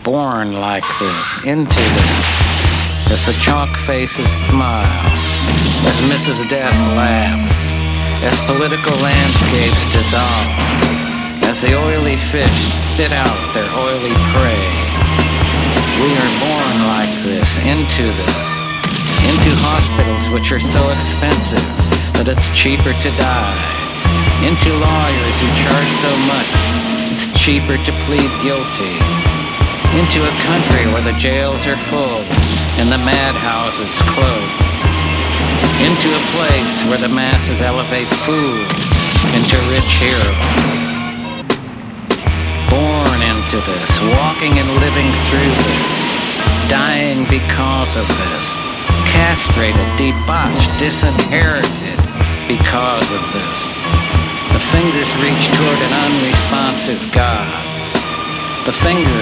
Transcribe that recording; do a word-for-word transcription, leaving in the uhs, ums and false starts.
born like this, into this, as the chalk faces smile, as Missus Death laughs, as political landscapes dissolve, as the oily fish spit out their oily prey. We are born like this, into this, into hospitals which are so expensive that it's cheaper to die, into lawyers who charge so much it's cheaper to plead guilty, into a country where the jails are full and the madhouses closed, into a place where the masses elevate fools into rich heroes. Born into this, walking and living through this, dying because of this, castrated, debauched, disinherited because of this. The fingers reach toward an unresponsive God. The fingers